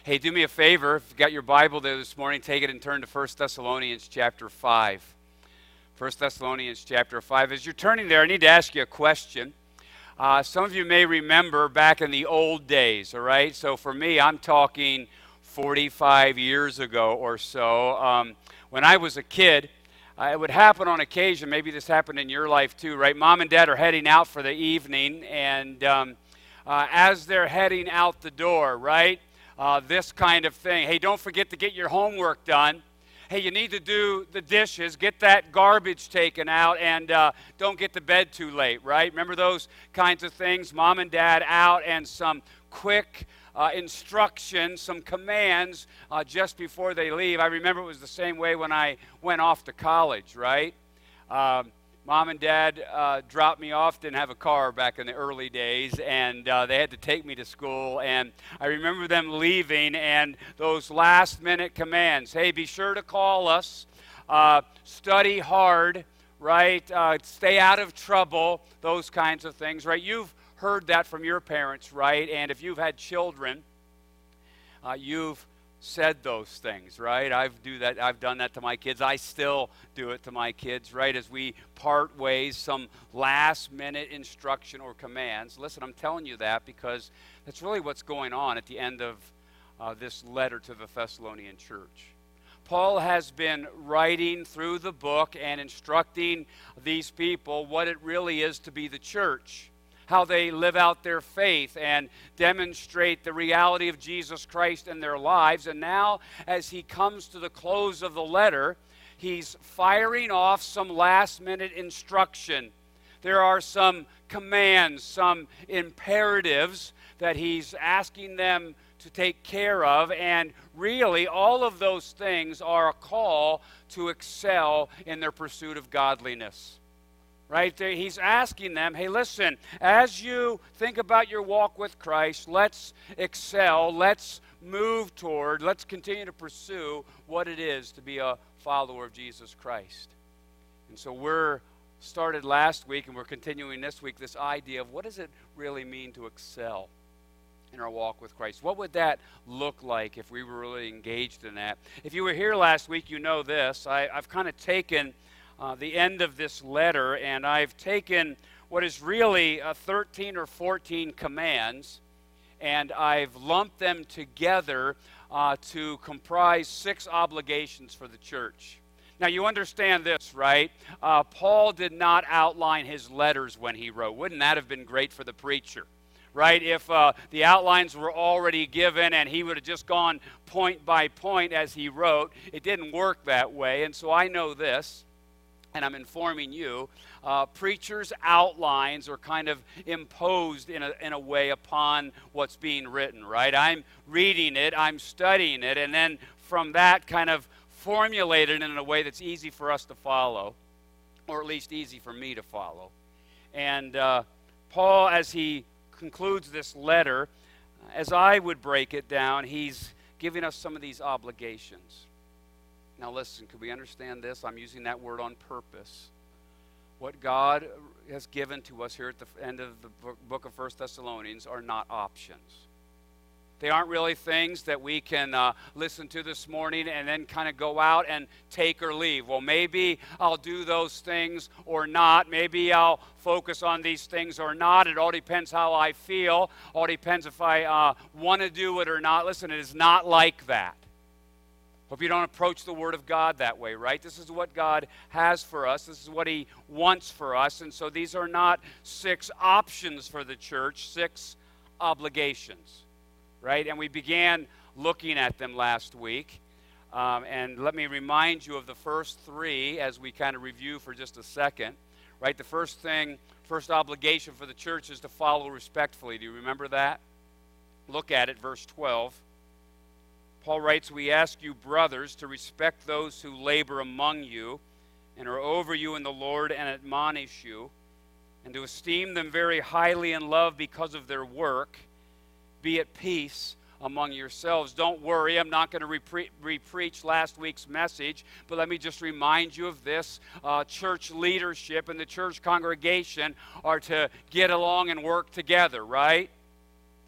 Hey, do me a favor. If you've got your Bible there this morning, take it and turn to 1 Thessalonians chapter 5. 1 Thessalonians chapter 5. As you're turning there, I need to ask you a question. Some of you may remember back in the old days, all right? So for me, I'm talking 45 years ago or so. When I was a kid, it would happen on occasion. Maybe this happened in your life too, right? Mom and Dad are heading out for the evening, and as they're heading out the door, right? This kind of thing. Hey, don't forget to get your homework done. Hey, you need to do the dishes, get that garbage taken out, and don't get to bed too late, right? Remember those kinds of things? Mom and Dad out, and some quick instructions, some commands just before they leave. I remember it was the same way when I went off to college, right? Mom and Dad dropped me off, didn't have a car back in the early days, and they had to take me to school. And I remember them leaving and those last-minute commands. Hey, be sure to call us, study hard, right? Stay out of trouble, those kinds of things, right? You've heard that from your parents, right? And if you've had children, you've said those things, right? I've done that to my kids. I still do it to my kids, right? As we part ways, some last minute instruction or commands. Listen, I'm telling you that because that's really what's going on at the end of this letter to the Thessalonian church. Paul has been writing through the book and instructing these people what it really is to be the church, how they live out their faith and demonstrate the reality of Jesus Christ in their lives. And now, as he comes to the close of the letter, he's firing off some last-minute instruction. There are some commands, some imperatives that he's asking them to take care of, and really all of those things are a call to excel in their pursuit of godliness. Right there, he's asking them, hey, listen, as you think about your walk with Christ, let's excel, let's move toward, let's continue to pursue what it is to be a follower of Jesus Christ. And so we're started last week, and we're continuing this week, this idea of what does it really mean to excel in our walk with Christ? What would that look like if we were really engaged in that? If you were here last week, you know this. I've kind of taken the end of this letter, and I've taken what is really 13 or 14 commands, and I've lumped them together to comprise 6 obligations for the church. Now, you understand this, right? Paul did not outline his letters when he wrote. Wouldn't that have been great for the preacher? Right? If the outlines were already given and he would have just gone point by point as he wrote, it didn't work that way. And so I know this, and I'm informing you, preachers' outlines are kind of imposed in a way upon what's being written, right? I'm reading it, I'm studying it, and then from that kind of formulated in a way that's easy for us to follow, or at least easy for me to follow. And Paul, as he concludes this letter, as I would break it down, he's giving us some of these obligations. Now listen, can we understand this? I'm using that word on purpose. What God has given to us here at the end of the book of 1 Thessalonians are not options. They aren't really things that we can listen to this morning and then kind of go out and take or leave. Well, maybe I'll do those things or not. Maybe I'll focus on these things or not. It all depends how I feel. All depends if I want to do it or not. Listen, it is not like that. Hope you don't approach the Word of God that way, right? This is what God has for us. This is what He wants for us. And so these are not 6 options for the church, 6 obligations, right? And we began looking at them last week. And let me remind you of the first 3 as we kind of review for just a second, right? The first obligation for the church is to follow respectfully. Do you remember that? Look at it, verse 12. Paul writes, we ask you, brothers, to respect those who labor among you and are over you in the Lord and admonish you, and to esteem them very highly in love because of their work. Be at peace among yourselves. Don't worry, I'm not going to re-preach last week's message, but let me just remind you of this. Church leadership and the church congregation are to get along and work together, right?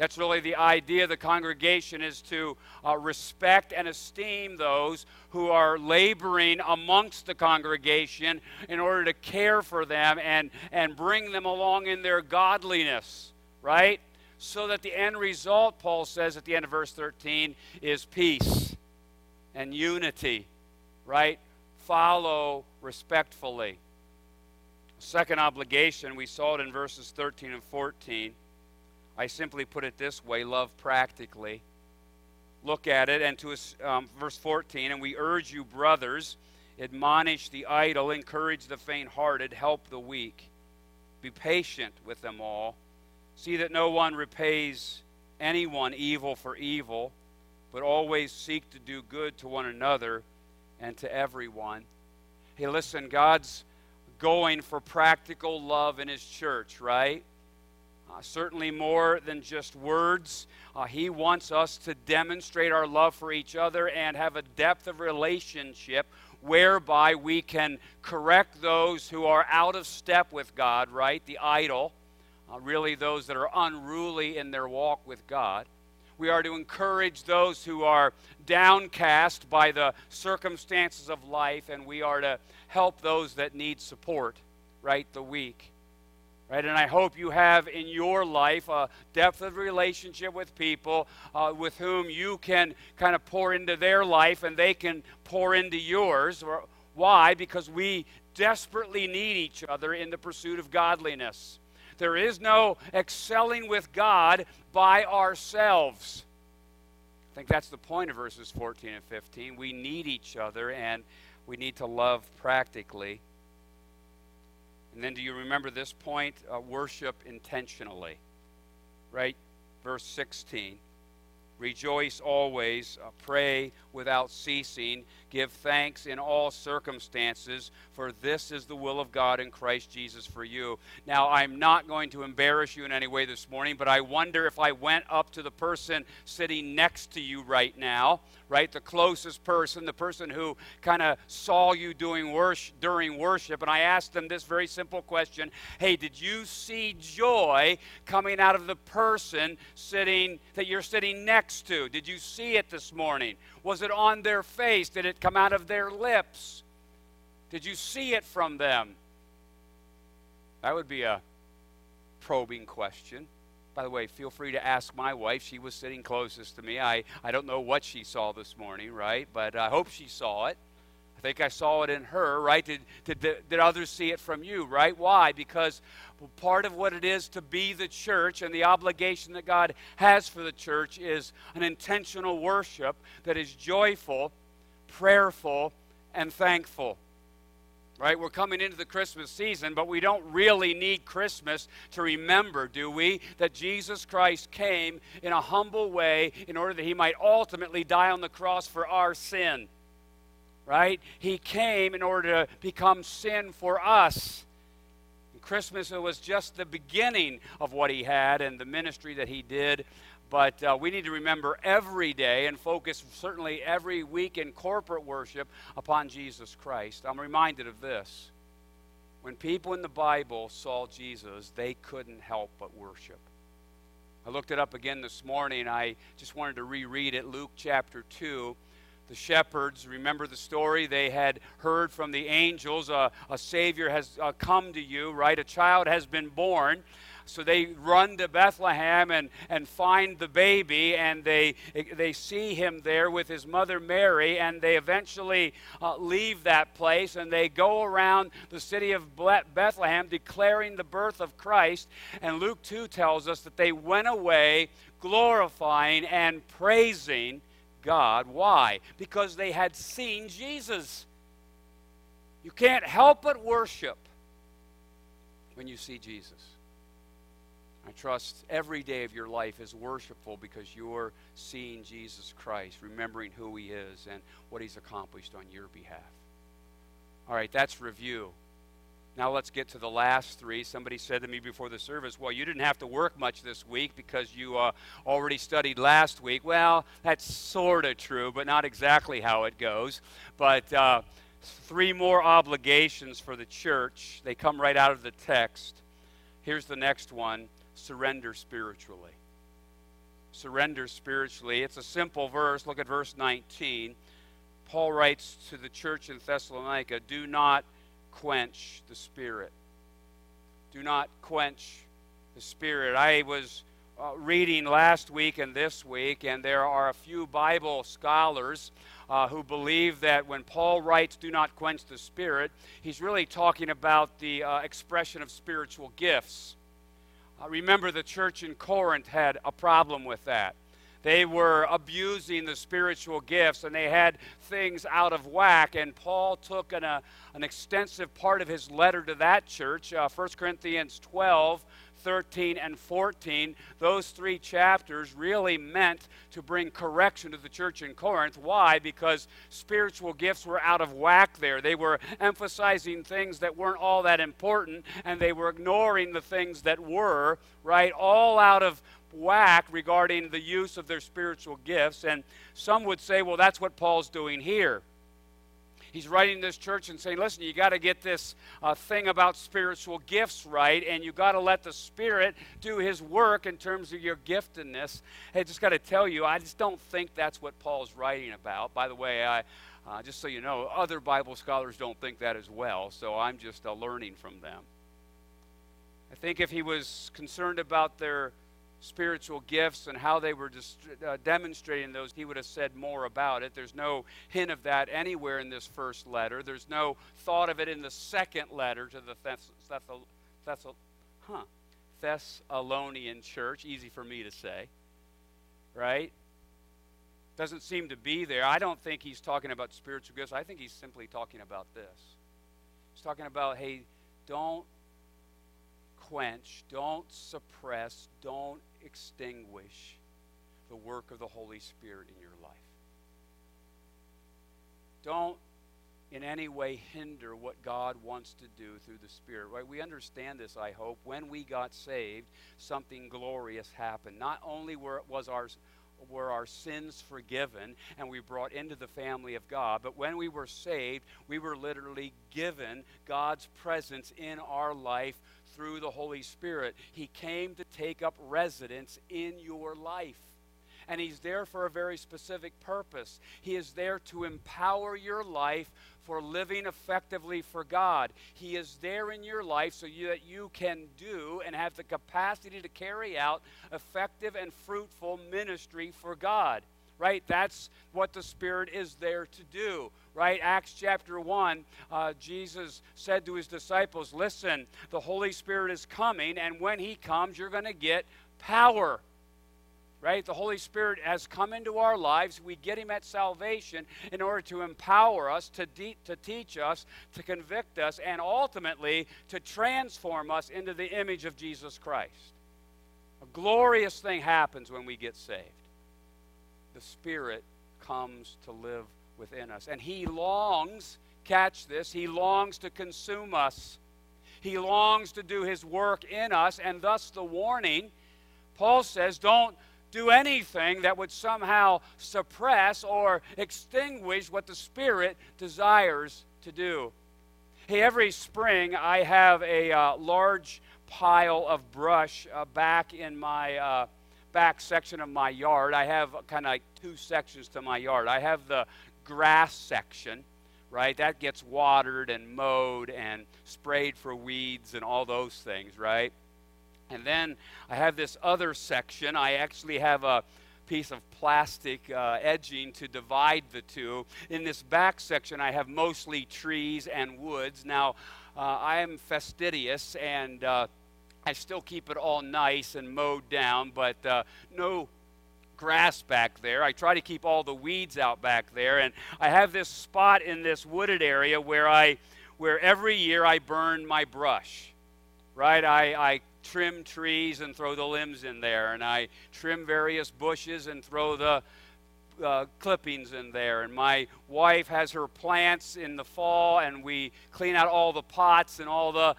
That's really the idea of the congregation, is to respect and esteem those who are laboring amongst the congregation in order to care for them and bring them along in their godliness, right? So that the end result, Paul says at the end of verse 13, is peace and unity, right? Follow respectfully. Second obligation, we saw it in verses 13 and 14. I simply put it this way: love practically. Look at it, and to verse 14, and we urge you, brothers, admonish the idle, encourage the faint-hearted, help the weak. Be patient with them all. See that no one repays anyone evil for evil, but always seek to do good to one another and to everyone. Hey, listen, God's going for practical love in His church, right? Certainly more than just words. He wants us to demonstrate our love for each other and have a depth of relationship whereby we can correct those who are out of step with God, right? The idle, really those that are unruly in their walk with God. We are to encourage those who are downcast by the circumstances of life, and we are to help those that need support, right? The weak. Right, and I hope you have in your life a depth of relationship with people with whom you can kind of pour into their life and they can pour into yours. Why? Because we desperately need each other in the pursuit of godliness. There is no excelling with God by ourselves. I think that's the point of verses 14 and 15. We need each other and we need to love practically. And then do you remember this point? Worship intentionally. Right? Verse 16. Rejoice always, pray without ceasing, give thanks in all circumstances, for this is the will of God in Christ Jesus for you. Now, I'm not going to embarrass you in any way this morning, but I wonder if I went up to the person sitting next to you right now, right, the closest person, the person who kind of saw you during worship, and I asked them this very simple question: hey, did you see joy coming out of the person that you're sitting next to? Did you see it this morning? Was it on their face? Did it come out of their lips? Did you see it from them? That would be a probing question. By the way, feel free to ask my wife. She was sitting closest to me. I don't know what she saw this morning, right? But I hope she saw it. I think I saw it in her, right? Did others see it from you, right? Why? Because part of what it is to be the church and the obligation that God has for the church is an intentional worship that is joyful, prayerful, and thankful. Right? We're coming into the Christmas season, but we don't really need Christmas to remember, do we, that Jesus Christ came in a humble way in order that He might ultimately die on the cross for our sin. Right? He came in order to become sin for us. And Christmas, it was just the beginning of what He had and the ministry that He did. But we need to remember every day and focus certainly every week in corporate worship upon Jesus Christ. I'm reminded of this. When people in the Bible saw Jesus, they couldn't help but worship. I looked it up again this morning. I just wanted to reread it. Luke chapter 2. The shepherds, remember the story? They had heard from the angels, a Savior has come to you, right? A child has been born. So they run to Bethlehem and find the baby, and they see him there with his mother Mary, and they eventually leave that place, and they go around the city of Bethlehem declaring the birth of Christ. And Luke 2 tells us that they went away glorifying and praising God. Why? Because they had seen Jesus. You can't help but worship when you see Jesus. I trust every day of your life is worshipful because you're seeing Jesus Christ, remembering who He is and what He's accomplished on your behalf. All right, that's review. Now let's get to the last three. Somebody said to me before the service, well, you didn't have to work much this week because you already studied last week. Well, that's sort of true, but not exactly how it goes. But three more obligations for the church. They come right out of the text. Here's the next one. Surrender spiritually. surrender spiritually. It's a simple verse. Look at verse 19. Paul writes to the church in Thessalonica, do not quench the Spirit. Do not quench the Spirit. I was reading last week and this week, and there are a few Bible scholars who believe that when Paul writes, do not quench the Spirit, he's really talking about the expression of spiritual gifts. Remember, the church in Corinth had a problem with that. They were abusing the spiritual gifts, and they had things out of whack. And Paul took an extensive part of his letter to that church, 1 Corinthians 12, 13, and 14. Those three chapters really meant to bring correction to the church in Corinth. Why? Because spiritual gifts were out of whack there. They were emphasizing things that weren't all that important, and they were ignoring the things that were, right? All out of whack regarding the use of their spiritual gifts. And some would say, well, that's what Paul's doing here. He's writing this church and saying, listen, you got to get this thing about spiritual gifts right, and you got to let the Spirit do his work in terms of your giftedness. Hey, just got to tell you, I just don't think that's what Paul's writing about. By the way, just so you know, other Bible scholars don't think that as well, so I'm just learning from them. I think if he was concerned about their spiritual gifts and how they were demonstrating those, he would have said more about it. There's no hint of that anywhere in this first letter. There's no thought of it in the second letter to the Thessalonian church. Easy for me to say, right? Doesn't seem to be there. I don't think he's talking about spiritual gifts. I think he's simply talking about this. He's talking about, hey, don't quench, don't suppress, don't extinguish the work of the Holy Spirit in your life. Don't in any way hinder what God wants to do through the Spirit. Right? We understand this, I hope. When we got saved, something glorious happened. Not only were our sins forgiven and we brought into the family of God, but when we were saved, we were literally given God's presence in our life through the Holy Spirit. He came to take up residence in your life. And he's there for a very specific purpose. He is there to empower your life for living effectively for God. He is there in your life so that you can do and have the capacity to carry out effective and fruitful ministry for God. Right? That's what the Spirit is there to do. Right? Acts chapter 1, Jesus said to his disciples, listen, the Holy Spirit is coming, and when he comes, you're going to get power. Right? The Holy Spirit has come into our lives. We get him at salvation in order to empower us, to teach us, to convict us, and ultimately to transform us into the image of Jesus Christ. A glorious thing happens when we get saved. The Spirit comes to live within us. And he longs, catch this, he longs to consume us. He longs to do his work in us, and thus the warning, Paul says, don't do anything that would somehow suppress or extinguish what the Spirit desires to do. Hey, every spring I have a large pile of brush back in my back section of my yard. I have kind of like two sections to my yard. I have the grass section, right? That gets watered and mowed and sprayed for weeds and all those things, right? And then I have this other section. I actually have a piece of plastic edging to divide the two. In this back section, I have mostly trees and woods. Now, I am fastidious, and I still keep it all nice and mowed down, but no grass back there. I try to keep all the weeds out back there, and I have this spot in this wooded area where every year I burn my brush, right? I trim trees and throw the limbs in there, and I trim various bushes and throw the clippings in there. And my wife has her plants in the fall, and we clean out all the pots, and all the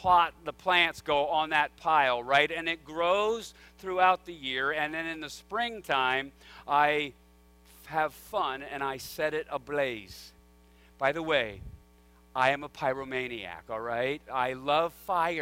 plants go on that pile, right? And it grows throughout the year, and then in the springtime, I have fun and I set it ablaze. By the way, I am a pyromaniac, all right? I love fire.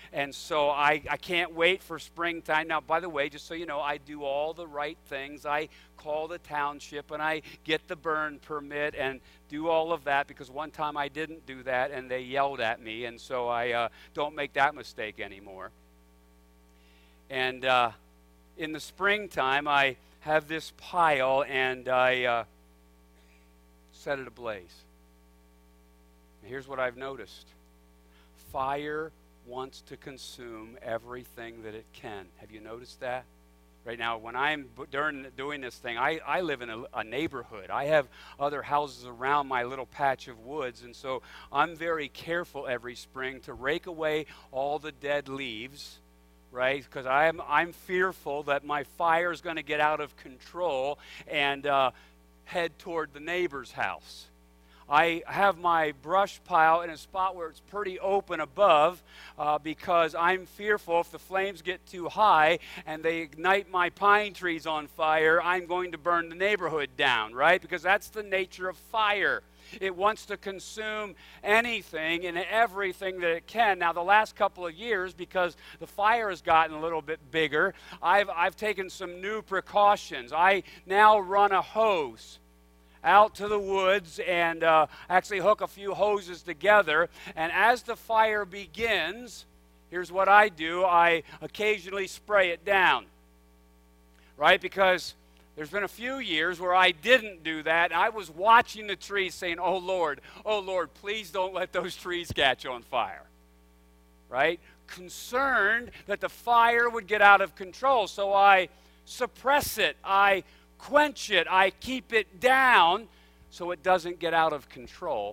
And so I can't wait for springtime. Now, by the way, just so you know, I do all the right things. I call the township and I get the burn permit and do all of that, because one time I didn't do that and they yelled at me, and so I don't make that mistake anymore. And in the springtime, I have this pile and I set it ablaze. And here's what I've noticed. Fire wants to consume everything that it can. Have you noticed that? Right now, when I'm doing this thing, I live in a neighborhood. I have other houses around my little patch of woods, and so I'm very careful every spring to rake away all the dead leaves, right? Because I'm fearful that my fire is going to get out of control and head toward the neighbor's house. I have my brush pile in a spot where it's pretty open above because I'm fearful if the flames get too high and they ignite my pine trees on fire, I'm going to burn the neighborhood down, right? Because that's the nature of fire. It wants to consume anything and everything that it can. Now, the last couple of years, because the fire has gotten a little bit bigger, I've taken some new precautions. I now run a hose out to the woods and actually hook a few hoses together. And as the fire begins, here's what I do. I occasionally spray it down, right? Because there's been a few years where I didn't do that. And I was watching the trees saying, oh, Lord, please don't let those trees catch on fire, right? Concerned that the fire would get out of control. So I suppress it. I quench it. I keep it down so it doesn't get out of control.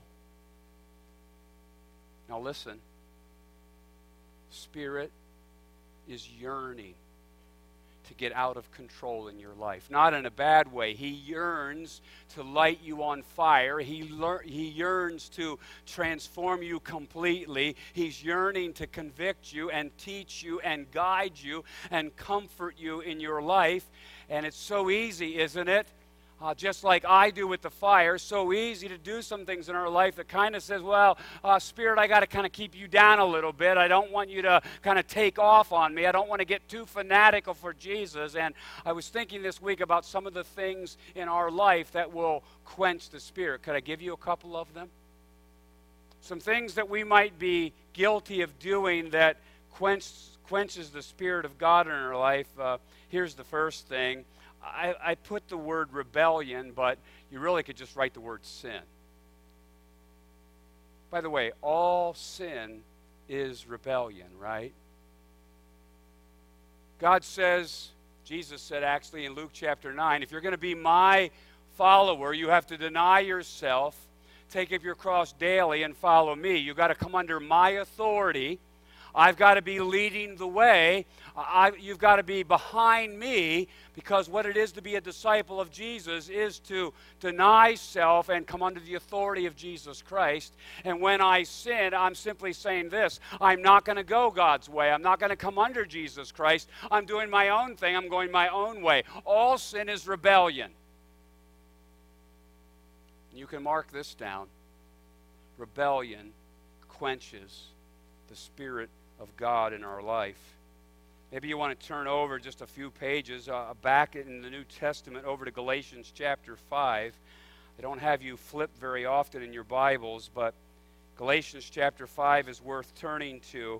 Now listen. Spirit is yearning to get out of control in your life. Not in a bad way. He yearns to light you on fire. He yearns to transform you completely. He's yearning to convict you and teach you and guide you and comfort you in your life. And it's so easy, isn't it? Just like I do with the fire, so easy to do some things in our life that kind of says, well, Spirit, I got to kind of keep you down a little bit. I don't want you to kind of take off on me. I don't want to get too fanatical for Jesus. And I was thinking this week about some of the things in our life that will quench the Spirit. Could I give you a couple of them? Some things that we might be guilty of doing that quenches the Spirit of God in our life. Here's the first thing. I put the word rebellion, but you really could just write the word sin. By the way, all sin is rebellion, right? God says, Jesus said actually in Luke chapter 9, if you're going to be my follower, you have to deny yourself, take up your cross daily, and follow me. You've got to come under my authority. I've got to be leading the way. You've got to be behind me, because what it is to be a disciple of Jesus is to deny self and come under the authority of Jesus Christ. And when I sin, I'm simply saying this: I'm not going to go God's way. I'm not going to come under Jesus Christ. I'm doing my own thing. I'm going my own way. All sin is rebellion. You can mark this down. Rebellion quenches the Spirit of God in our life. Maybe you want to turn over just a few pages back in the New Testament over to Galatians chapter 5. I don't have you flip very often in your Bibles, but Galatians chapter 5 is worth turning to.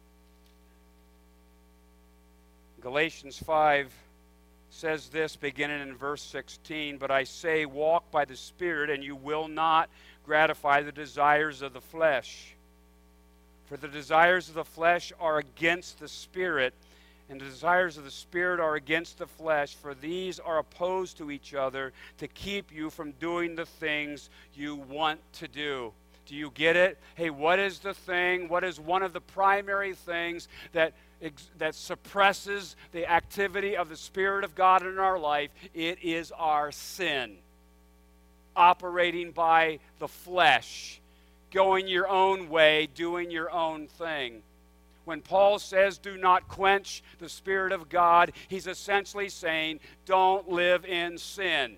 Galatians 5 says this, beginning in verse 16, "But I say, walk by the Spirit, and you will not gratify the desires of the flesh. For the desires of the flesh are against the Spirit, and the desires of the Spirit are against the flesh, for these are opposed to each other to keep you from doing the things you want to do." Do you get it? Hey, what is the thing? What is one of the primary things that suppresses the activity of the Spirit of God in our life? It is our sin. Operating by the flesh. Going your own way, doing your own thing. When Paul says, do not quench the Spirit of God, he's essentially saying, don't live in sin.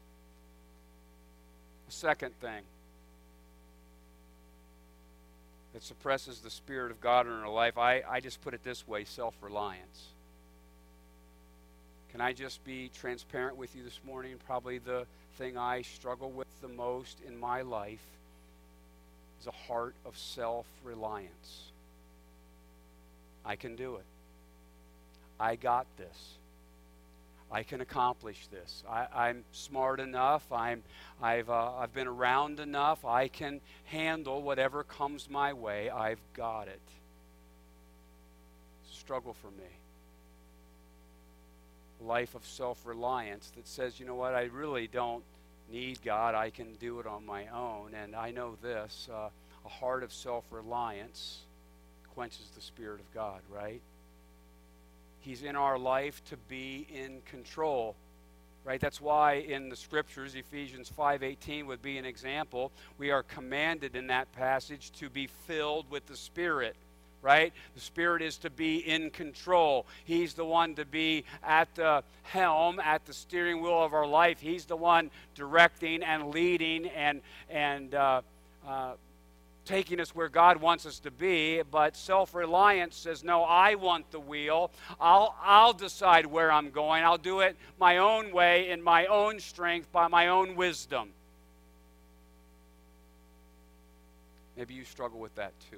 The second thing. that suppresses the Spirit of God in our life, I just put it this way: self-reliance. Can I just be transparent with you this morning? Probably the thing I struggle with the most in my life is a heart of self-reliance. I can do it. I got this. I can accomplish this. I'm smart enough. I've been around enough. I can handle whatever comes my way. I've got it. It's a struggle for me. A life of self-reliance that says, you know what, I really don't need God. I can do it on my own. And I know this, a heart of self-reliance quenches the Spirit of God, right? He's in our life to be in control, right? That's why in the Scriptures, Ephesians 5:18 would be an example. We are commanded in that passage to be filled with the Spirit, right? The Spirit is to be in control. He's the one to be at the helm, at the steering wheel of our life. He's the one directing and leading and taking us where God wants us to be. But self-reliance says, no, I want the wheel. I'll decide where I'm going. I'll do it my own way, in my own strength, by my own wisdom. Maybe you struggle with that too.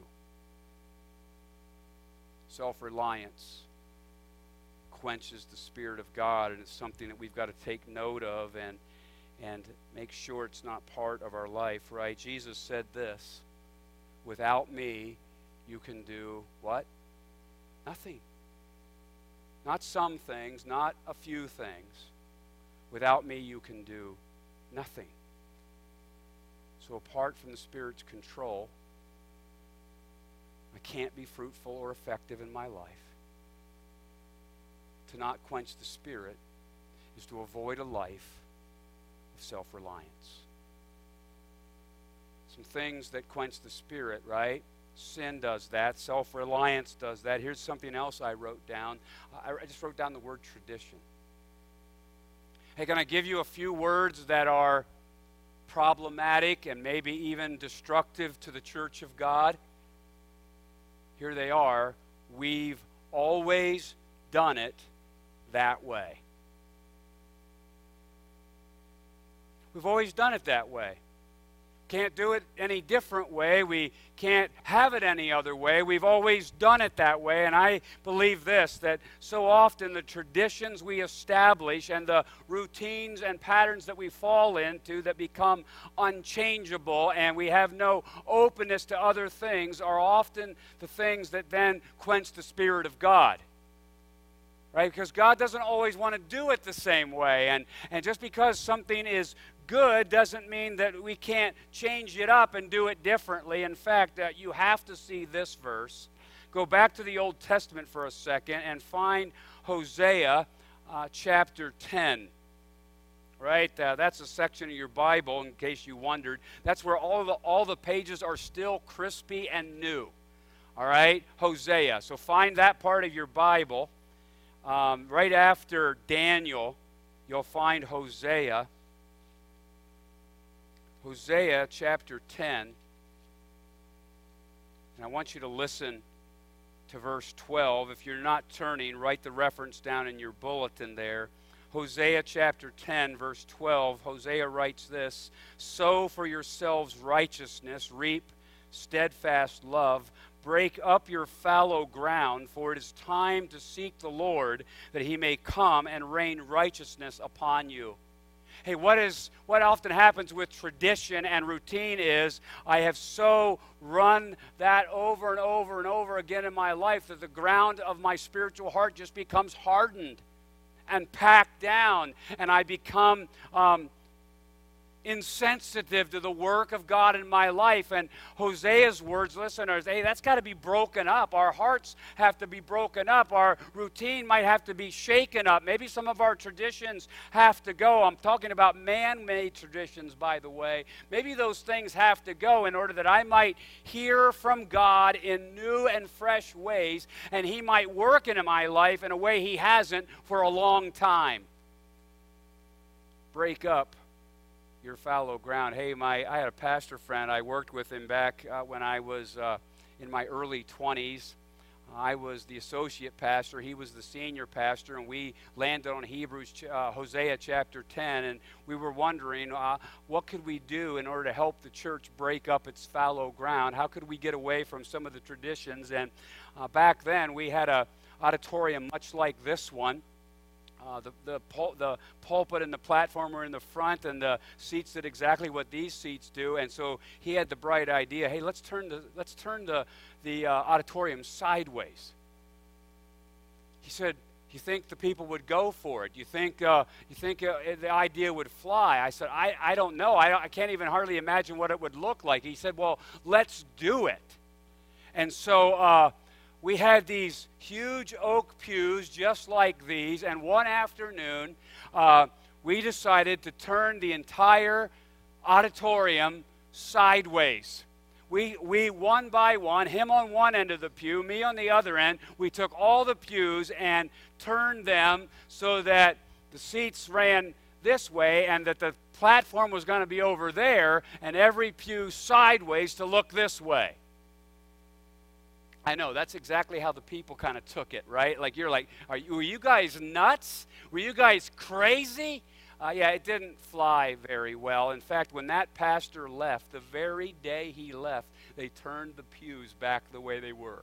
Self-reliance quenches the Spirit of God, and it's something that we've got to take note of and make sure it's not part of our life, right? Jesus said this: without me, you can do what? Nothing. Not some things, not a few things. Without me, you can do nothing. So apart from the Spirit's control, I can't be fruitful or effective in my life. To not quench the Spirit is to avoid a life of self-reliance. Some things that quench the Spirit, right? Sin does that. Self-reliance does that. Here's something else I wrote down. I just wrote down the word tradition. Hey, can I give you a few words that are problematic and maybe even destructive to the church of God? Here they are. We've always done it that way. We've always done it that way. Can't do it any different way. We can't have it any other way. We've always done it that way. And I believe this, that so often the traditions we establish and the routines and patterns that we fall into that become unchangeable and we have no openness to other things are often the things that then quench the Spirit of God. Right? Because God doesn't always want to do it the same way. And just because something is good doesn't mean that we can't change it up and do it differently. In fact, you have to see this verse. Go back to the Old Testament for a second and find Hosea chapter 10. Right? That's a section of your Bible, in case you wondered. That's where all the pages are still crispy and new. All right? Hosea. So find that part of your Bible. Right after Daniel, you'll find Hosea. Hosea chapter 10. And I want you to listen to verse 12. If you're not turning, write the reference down in your bulletin there. Hosea chapter 10, verse 12. Hosea writes this: sow for yourselves righteousness, reap steadfast love. Break up your fallow ground, for it is time to seek the Lord, that he may come and rain righteousness upon you. Hey, what often happens with tradition and routine is I have so run that over and over and over again in my life that the ground of my spiritual heart just becomes hardened and packed down, and I become insensitive to the work of God in my life. And Hosea's words, listeners, hey, that's got to be broken up. Our hearts have to be broken up. Our routine might have to be shaken up. Maybe some of our traditions have to go. I'm talking about man-made traditions, by the way. Maybe those things have to go in order that I might hear from God in new and fresh ways, and he might work into my life in a way he hasn't for a long time. Break up your fallow ground. Hey, I had a pastor friend. I worked with him back when I was in my early 20s. I was the associate pastor, he was the senior pastor, and we landed on Hosea chapter 10, and we were wondering what could we do in order to help the church break up its fallow ground? How could we get away from some of the traditions? And back then we had a auditorium much like this one. The pulpit and the platform were in the front, and the seats did exactly what these seats do. And so he had the bright idea, hey, let's turn the auditorium sideways. He said, you think the people would go for it? You think the idea would fly? I said, I don't know. I can't even hardly imagine what it would look like. He said, well, let's do it. And so we had these huge oak pews just like these, and one afternoon we decided to turn the entire auditorium sideways. We one by one, him on one end of the pew, me on the other end, we took all the pews and turned them so that the seats ran this way and that the platform was going to be over there, and every pew sideways to look this way. I know, that's exactly how the people kind of took it, right? Like, you're like, were you guys nuts? Were you guys crazy? Yeah, it didn't fly very well. In fact, when that pastor left, the very day he left, they turned the pews back the way they were.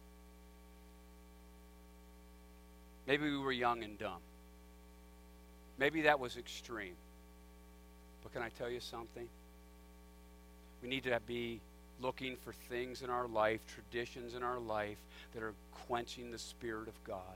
Maybe we were young and dumb. Maybe that was extreme. But can I tell you something? We need to be looking for things in our life, traditions in our life that are quenching the Spirit of God.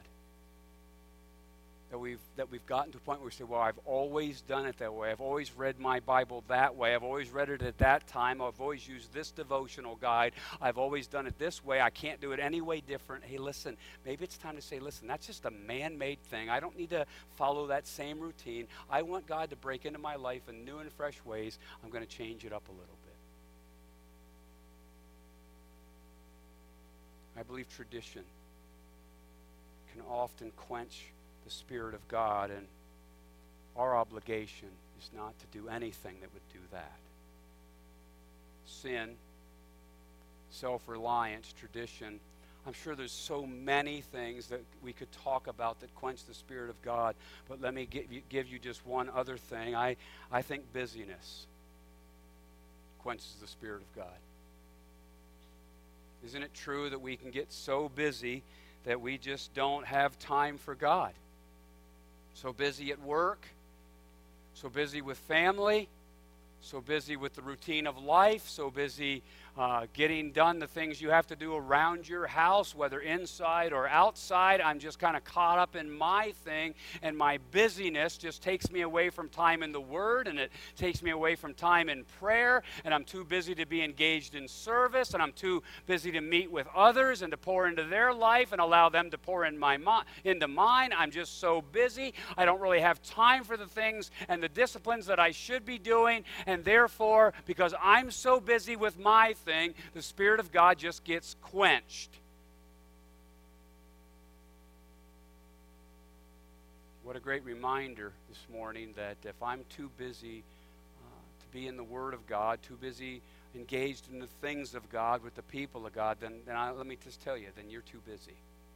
That we've gotten to a point where we say, well, I've always done it that way. I've always read my Bible that way. I've always read it at that time. I've always used this devotional guide. I've always done it this way. I can't do it any way different. Hey, listen, maybe it's time to say, listen, that's just a man-made thing. I don't need to follow that same routine. I want God to break into my life in new and fresh ways. I'm going to change it up a little bit. I believe tradition can often quench the Spirit of God, and our obligation is not to do anything that would do that. Sin, self-reliance, tradition. I'm sure there's so many things that we could talk about that quench the Spirit of God, but let me give you just one other thing. I think busyness quenches the Spirit of God. Isn't it true that we can get so busy that we just don't have time for God? So busy at work, so busy with family, so busy with the routine of life, so busy getting done the things you have to do around your house, whether inside or outside. I'm just kind of caught up in my thing, and my busyness just takes me away from time in the Word, and it takes me away from time in prayer, and I'm too busy to be engaged in service, and I'm too busy to meet with others and to pour into their life and allow them to pour into mine. I'm just so busy. I don't really have time for the things and the disciplines that I should be doing, and therefore, because I'm so busy with my thing, the Spirit of God just gets quenched. What a great reminder this morning that if I'm too busy to be in the Word of God, too busy engaged in the things of God with the people of God, then let me just tell you, then you're too busy.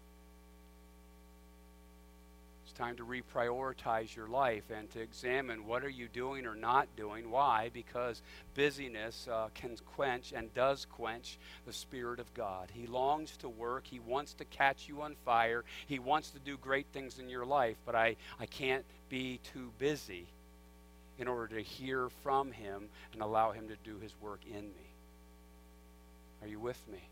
It's time to reprioritize your life and to examine what are you doing or not doing. Why? Because busyness can quench and does quench the Spirit of God. He longs to work. He wants to catch you on fire. He wants to do great things in your life, but I can't be too busy in order to hear from Him and allow Him to do His work in me. Are you with me?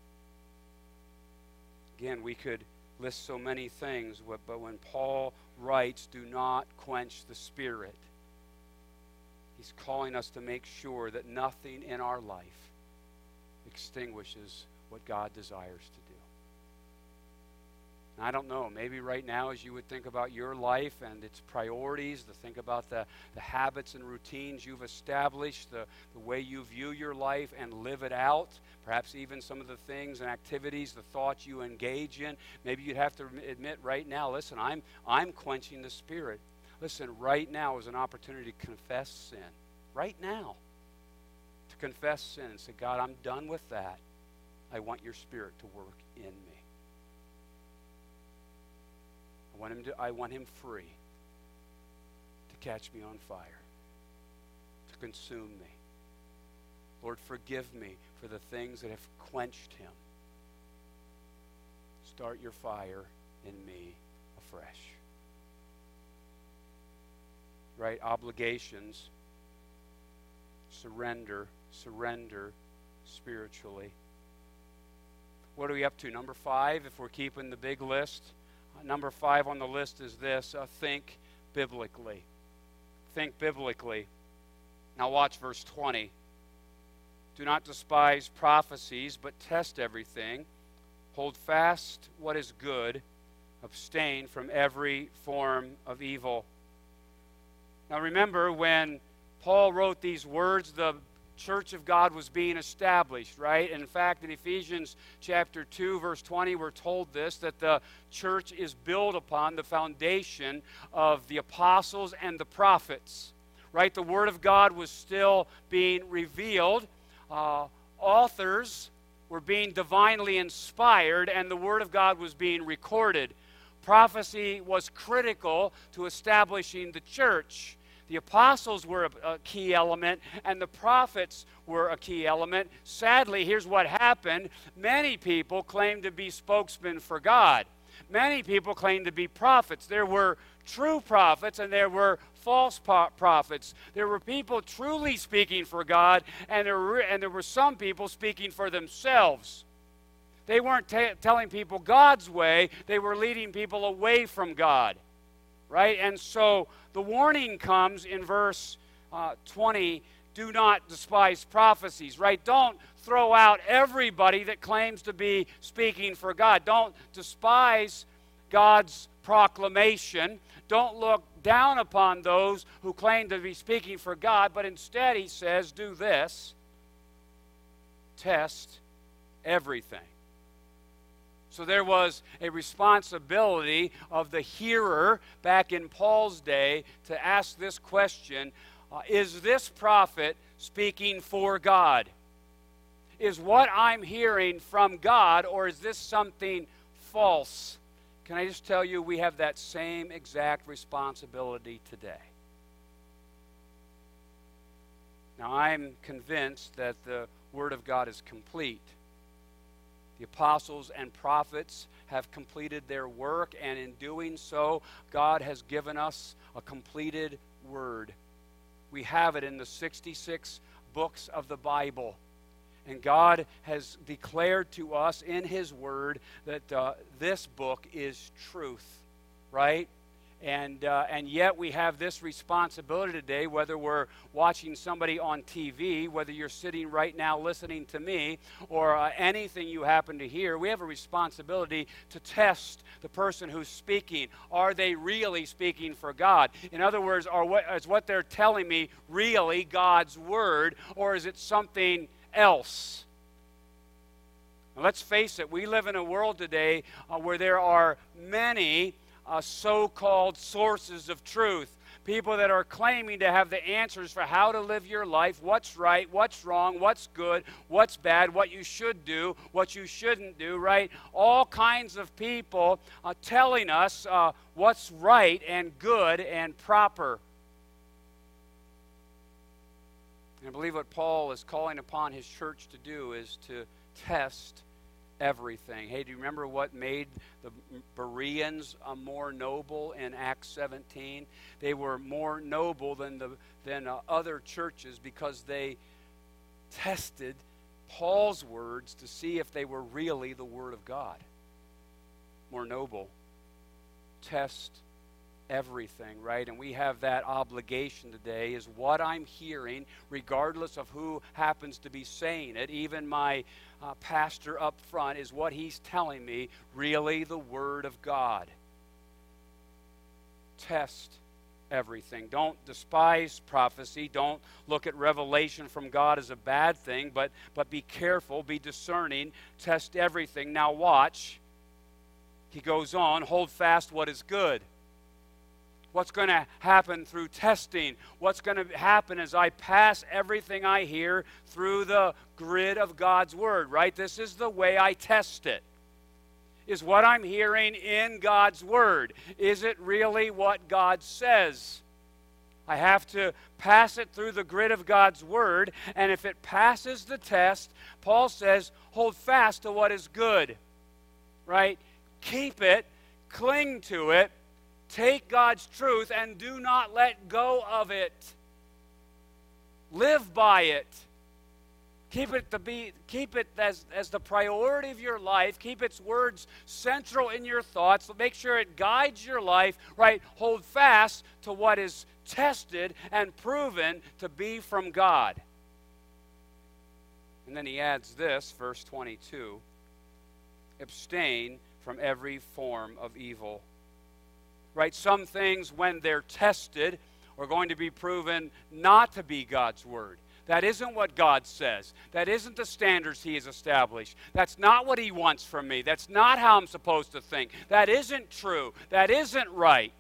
Again, we could list so many things, but when Paul writes, do not quench the Spirit, he's calling us to make sure that nothing in our life extinguishes what God desires to do. And I don't know, maybe right now as you would think about your life and its priorities, to think about the habits and routines you've established, the way you view your life and live it out, perhaps even some of the things and activities, the thoughts you engage in, maybe you'd have to admit right now, listen, I'm quenching the Spirit. Listen, right now is an opportunity to confess sin. Right now. To confess sin and say, God, I'm done with that. I want your Spirit to work in me. I want him free to catch me on fire, to consume me. Lord, forgive me for the things that have quenched him. Start your fire in me afresh. Right? Obligations. Surrender spiritually. What are we up to? Number 5, if we're keeping the big list. Number 5 on the list is this: think biblically. Think biblically. Now watch verse 20. Do not despise prophecies, but test everything. Hold fast what is good. Abstain from every form of evil. Now remember, when Paul wrote these words, the church of God was being established, right? In fact, in Ephesians chapter 2, verse 20, we're told this, that the church is built upon the foundation of the apostles and the prophets, right? The Word of God was still being revealed. Authors were being divinely inspired, and the Word of God was being recorded. Prophecy was critical to establishing the church. The apostles were a key element, and the prophets were a key element. Sadly, here's what happened. Many people claimed to be spokesmen for God. Many people claimed to be prophets. There were true prophets, and there were false prophets. There were people truly speaking for God, and there were some people speaking for themselves. They weren't telling people God's way. They were leading people away from God. Right? And so the warning comes in verse 20, do not despise prophecies, right? Don't throw out everybody that claims to be speaking for God. Don't despise God's proclamation. Don't look down upon those who claim to be speaking for God, but instead he says, do this: test everything. So there was a responsibility of the hearer back in Paul's day to ask this question: is this prophet speaking for God? Is what I'm hearing from God, or is this something false? Can I just tell you, we have that same exact responsibility today. Now, I'm convinced that the Word of God is complete. The apostles and prophets have completed their work, and in doing so, God has given us a completed word. We have it in the 66 books of the Bible. And God has declared to us in His Word that this book is truth, right? And yet we have this responsibility today, whether we're watching somebody on TV, whether you're sitting right now listening to me, or anything you happen to hear, we have a responsibility to test the person who's speaking. Are they really speaking for God? In other words, is what they're telling me really God's Word, or is it something else? Now, let's face it, we live in a world today where there are many so-called sources of truth. People that are claiming to have the answers for how to live your life, what's right, what's wrong, what's good, what's bad, what you should do, what you shouldn't do, right? All kinds of people telling us what's right and good and proper. And I believe what Paul is calling upon his church to do is to test everything. Hey, do you remember what made the Bereans more noble in Acts 17? They were more noble than other churches because they tested Paul's words to see if they were really the Word of God. More noble. Test everything, right? And we have that obligation today. Is what I'm hearing, regardless of who happens to be saying it, even my pastor up front, is what he's telling me really the Word of God? Test everything. Don't despise prophecy. Don't look at revelation from God as a bad thing, but be careful, be discerning, test everything. Now watch. He goes on, hold fast what is good. what's going to happen through testing, what's going to happen as I pass everything I hear through the grid of God's Word, right? This is the way I test it. Is what I'm hearing in God's Word, is it really what God says? I have to pass it through the grid of God's Word, and if it passes the test, Paul says, hold fast to what is good, right? Keep it, cling to it, take God's truth, and do not let go of it. Live by it. Keep it as the priority of your life. Keep its words central in your thoughts. Make sure it guides your life, right? Hold fast to what is tested and proven to be from God. And then he adds this, verse 22, abstain from every form of evil. Right? Some things, when they're tested, are going to be proven not to be God's Word. That isn't what God says. That isn't the standards He has established. That's not what He wants from me. That's not how I'm supposed to think. That isn't true. That isn't right.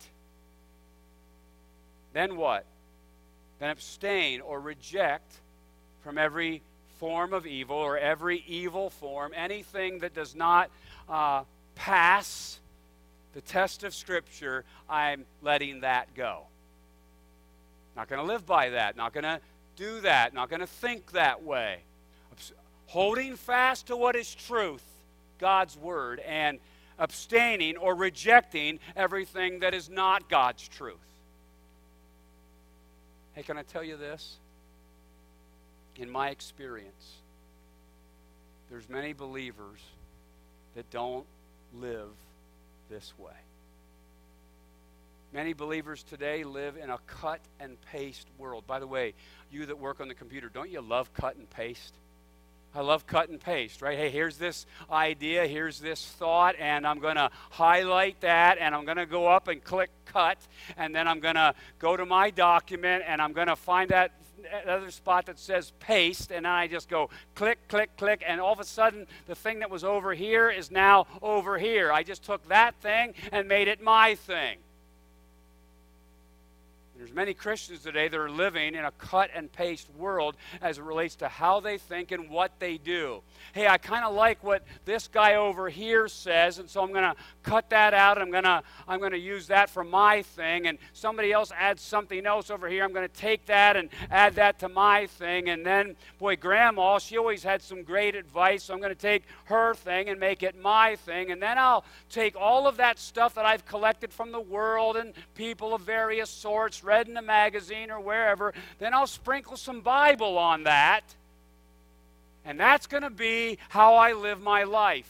Then what? Then abstain or reject from every form of evil or every evil form, anything that does not pass the test of Scripture. I'm letting that go. Not going to live by that. Not going to do that. Not going to think that way. Holding fast to what is truth, God's Word, and abstaining or rejecting everything that is not God's truth. Hey, can I tell you this? In my experience, there's many believers that don't live this way. Many believers today live in a cut and paste world. By the way, you that work on the computer, don't you love cut and paste? I love cut and paste, right? Hey, here's this idea, here's this thought, and I'm going to highlight that, and I'm going to go up and click cut, and then I'm going to go to my document, and I'm going to find that other spot that says paste, and then I just go click, click, click, and all of a sudden the thing that was over here is now over here. I just took that thing and made it my thing. There's many Christians today that are living in a cut and paste world as it relates to how they think and what they do. Hey, I kind of like what this guy over here says, and so I'm going to cut that out. I'm going to use that for my thing, and somebody else adds something else over here. I'm going to take that and add that to my thing. And then, boy, Grandma, she always had some great advice, so I'm going to take her thing and make it my thing. And then I'll take all of that stuff that I've collected from the world and people of various sorts, read in a magazine or wherever, then I'll sprinkle some Bible on that, and that's going to be how I live my life.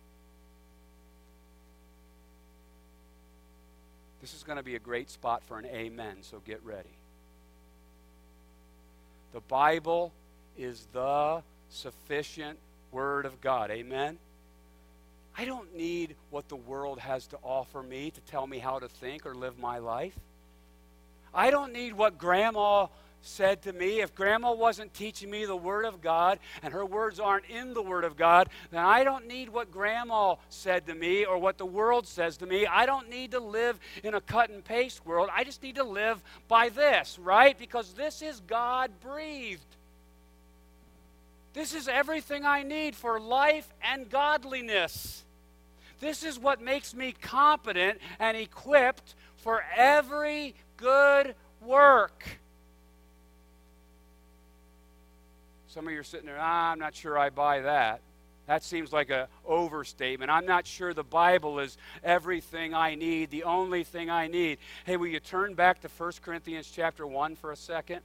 This is going to be a great spot for an amen, so get ready. The Bible is the sufficient Word of God. Amen? I don't need what the world has to offer me to tell me how to think or live my life. I don't need what Grandma said to me. If Grandma wasn't teaching me the Word of God and her words aren't in the Word of God, then I don't need what Grandma said to me or what the world says to me. I don't need to live in a cut and paste world. I just need to live by this, right? Because this is God-breathed. This is everything I need for life and godliness. This is what makes me competent and equipped for every good work. Some of you are sitting there, I'm not sure I buy that. That seems like an overstatement. I'm not sure the Bible is everything I need, the only thing I need. Hey, will you turn back to 1 Corinthians chapter 1 for a second?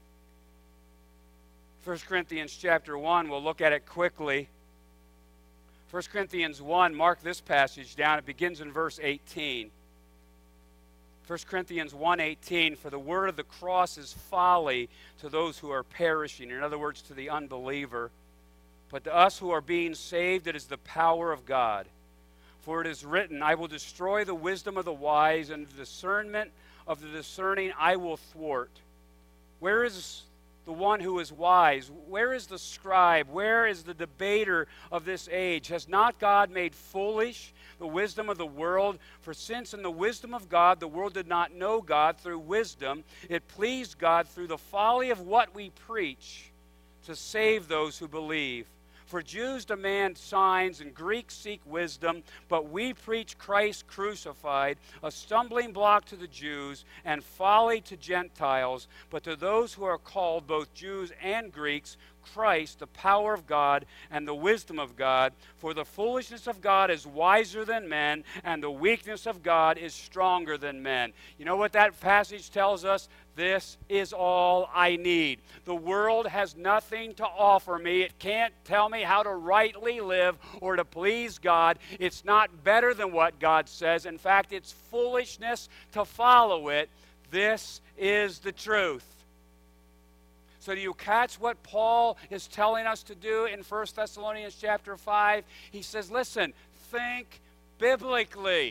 1 Corinthians chapter 1, we'll look at it quickly. 1 Corinthians 1, mark this passage down. It begins in verse 18. 1 Corinthians 1:18, for the word of the cross is folly to those who are perishing. In other words, to the unbeliever. But to us who are being saved, it is the power of God. For it is written, I will destroy the wisdom of the wise, and the discernment of the discerning I will thwart. Where is the one who is wise? Where is the scribe? Where is the debater of this age? Has not God made foolish the wisdom of the world? For since in the wisdom of God the world did not know God through wisdom, it pleased God through the folly of what we preach to save those who believe. For Jews demand signs and Greeks seek wisdom, but we preach Christ crucified, a stumbling block to the Jews and folly to Gentiles. But to those who are called, both Jews and Greeks, Christ, the power of God and the wisdom of God. For the foolishness of God is wiser than men, and the weakness of God is stronger than men. You know what that passage tells us? This is all I need. The world has nothing to offer me. It can't tell me how to rightly live or to please God. It's not better than what God says. In fact, it's foolishness to follow it. This is the truth. So do you catch what Paul is telling us to do in 1 Thessalonians chapter 5? He says, listen, think biblically.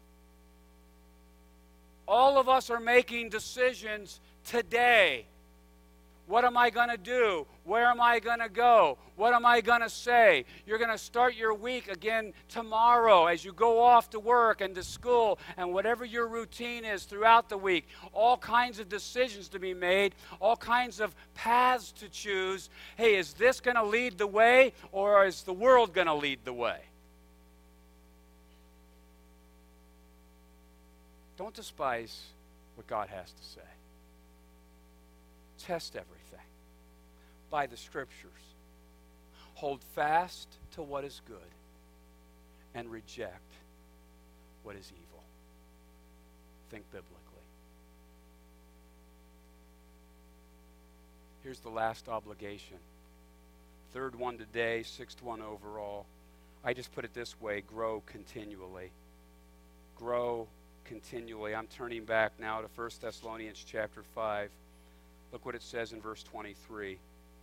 All of us are making decisions today. What am I going to do? Where am I going to go? What am I going to say? You're going to start your week again tomorrow as you go off to work and to school and whatever your routine is throughout the week. All kinds of decisions to be made, all kinds of paths to choose. Hey, is this going to lead the way, or is the world going to lead the way? Don't despise what God has to say. Test everything by the Scriptures. Hold fast to what is good and reject what is evil. Think biblically. Here's the last obligation. Third one today, sixth one overall. I just put it this way: grow continually. Grow continually. I'm turning back now to 1 Thessalonians chapter 5. Look what it says in verse 23.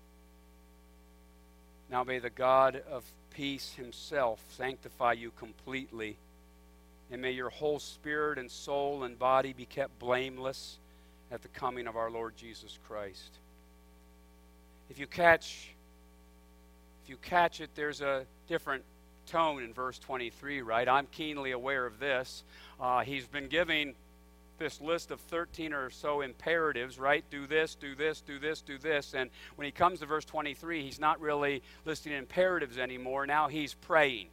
Now may the God of peace himself sanctify you completely, and may your whole spirit and soul and body be kept blameless at the coming of our Lord Jesus Christ. If you catch it, there's a different tone in verse 23, right? I'm keenly aware of this. He's been giving this list of 13 or so imperatives, right? Do this, do this, do this, do this. And when he comes to verse 23, he's not really listing imperatives anymore. Now he's praying.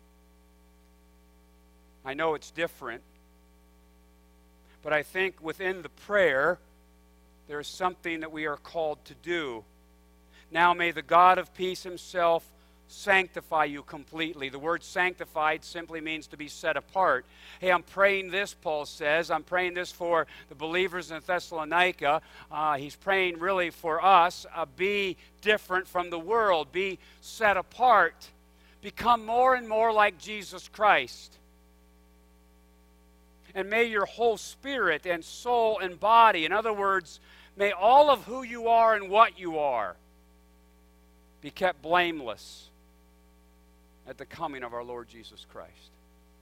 I know it's different, but I think within the prayer, there's something that we are called to do. Now may the God of peace himself sanctify you completely. The word sanctified simply means to be set apart. Hey, I'm praying this, Paul says. I'm praying this for the believers in Thessalonica. He's praying really for us. Be different from the world. Be set apart. Become more and more like Jesus Christ. And may your whole spirit and soul and body, in other words, may all of who you are and what you are be kept blameless at the coming of our Lord Jesus Christ.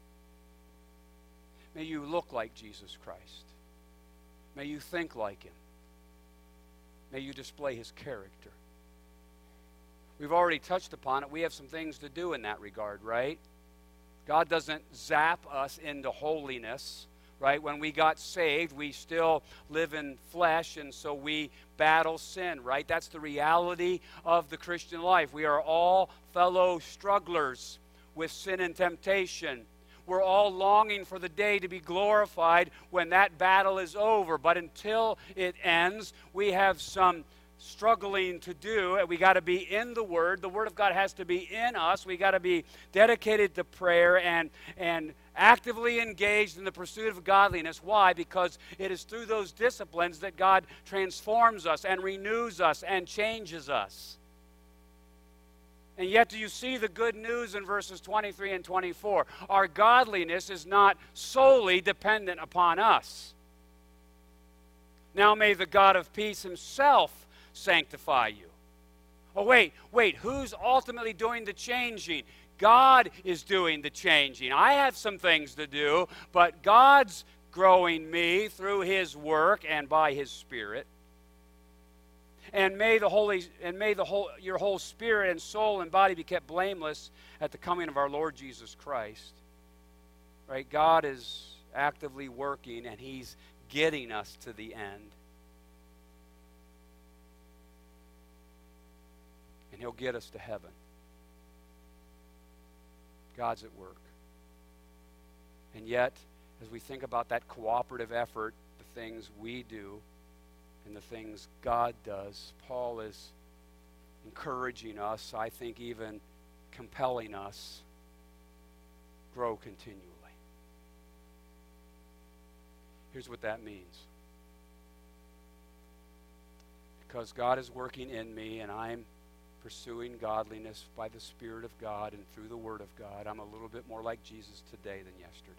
May you look like Jesus Christ. May you think like him. May you display his character. We've already touched upon it. We have some things to do in that regard, right? God doesn't zap us into holiness, right? When we got saved, we still live in flesh, and so we battle sin, right? That's the reality of the Christian life. We are all fellow strugglers with sin and temptation. We're all longing for the day to be glorified when that battle is over. But until it ends, we have some struggling to do. We got to be in the Word. The Word of God has to be in us. We got to be dedicated to prayer and actively engaged in the pursuit of godliness. Why? Because it is through those disciplines that God transforms us and renews us and changes us. And yet, do you see the good news in verses 23 and 24? Our godliness is not solely dependent upon us. Now may the God of peace himself sanctify you. Oh, wait, who's ultimately doing the changing? God is doing the changing. I have some things to do, but God's growing me through his work and by his Spirit. And may your whole spirit and soul and body be kept blameless at the coming of our Lord Jesus Christ. Right? God is actively working, and He's getting us to the end. And He'll get us to heaven. God's at work. And yet, as we think about that cooperative effort, the things we do and the things God does, Paul is encouraging us, I think even compelling us, grow continually. Here's what that means. Because God is working in me and I'm pursuing godliness by the Spirit of God and through the Word of God, I'm a little bit more like Jesus today than yesterday.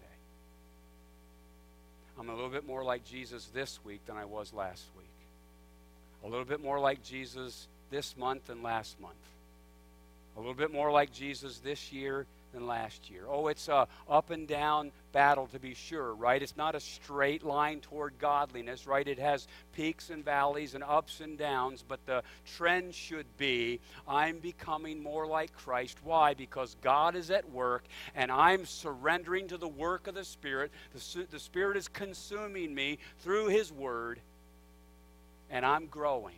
I'm a little bit more like Jesus this week than I was last week. A little bit more like Jesus this month than last month. A little bit more like Jesus this year than last year. Oh, it's a up and down battle, to be sure, right? It's not a straight line toward godliness, right? It has peaks and valleys and ups and downs, but the trend should be I'm becoming more like Christ. Why? Because God is at work and I'm surrendering to the work of the Spirit. The Spirit is consuming me through His Word, and I'm growing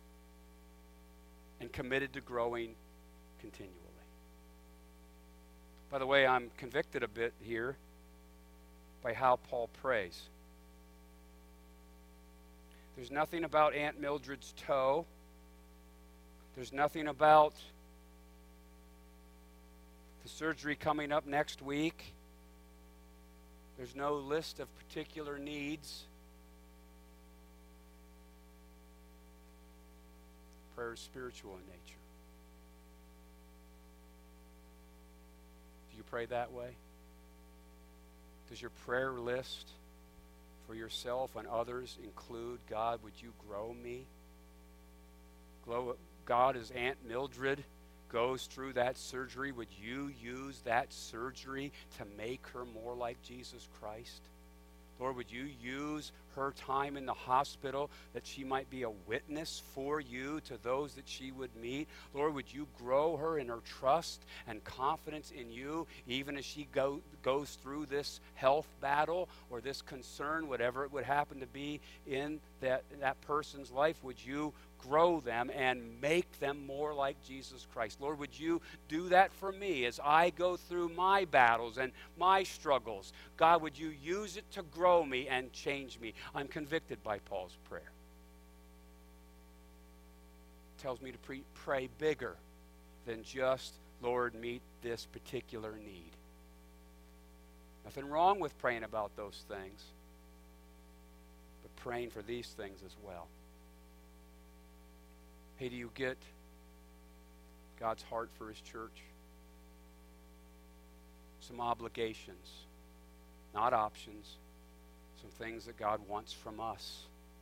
and committed to growing continually. By the way, I'm convicted a bit here by how Paul prays. There's nothing about Aunt Mildred's toe. There's nothing about the surgery coming up next week. There's no list of particular needs. Prayer is spiritual in nature. Do you pray that way? Does your prayer list for yourself and others include, God, would you grow me? God, as Aunt Mildred goes through that surgery, would you use that surgery to make her more like Jesus Christ? Lord, would you use her time in the hospital that she might be a witness for you to those that she would meet? Lord, would you grow her in her trust and confidence in you even as she goes through this health battle or this concern, whatever it would happen to be in that person's life? Would you grow them and make them more like Jesus Christ? Lord, would you do that for me as I go through my battles and my struggles? God, would you use it to grow me and change me? I'm convicted by Paul's prayer. It tells me to pray bigger than just, Lord, meet this particular need. Nothing wrong with praying about those things, but praying for these things as well. Hey, do you get God's heart for His church? Some obligations, not options, some things that God wants from us.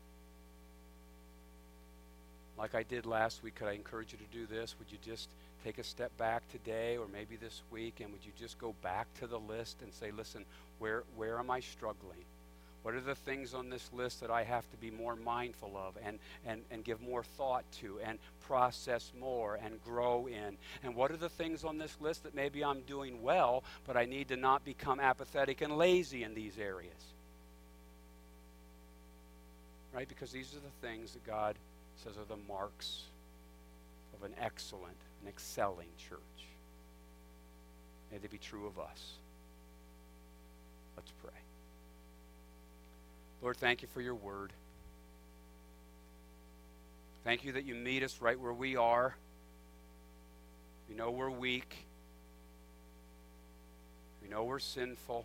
Like I did last week, could I encourage you to do this? Would you just take a step back today or maybe this week, and would you just go back to the list and say, listen, where am I struggling? What are the things on this list that I have to be more mindful of and give more thought to and process more and grow in? And what are the things on this list that maybe I'm doing well, but I need to not become apathetic and lazy in these areas? Right? Because these are the things that God says are the marks of an excellent and excelling church. May they be true of us. Let's pray. Lord, thank you for your word. Thank you that you meet us right where we are. We know we're weak. We know we're sinful.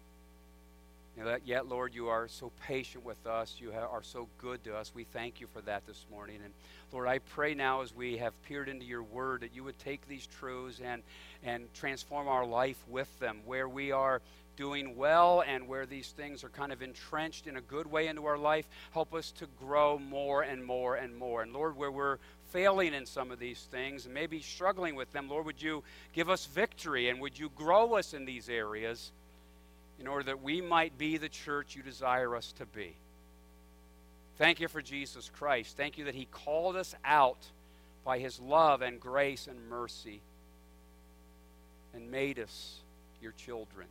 Yet, Lord, you are so patient with us. You are so good to us. We thank you for that this morning. And Lord, I pray now as we have peered into your word that you would take these truths and transform our life with them, where we are doing well and where these things are kind of entrenched in a good way into our life. Help us to grow more and more and more. And Lord, where we're failing in some of these things and maybe struggling with them, Lord, would you give us victory and would you grow us in these areas in order that we might be the church you desire us to be. Thank you for Jesus Christ. Thank you that he called us out by his love and grace and mercy and made us your children.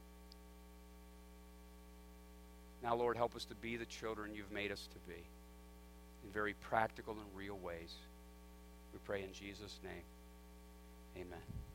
Now, Lord, help us to be the children you've made us to be in very practical and real ways. We pray in Jesus' name. Amen.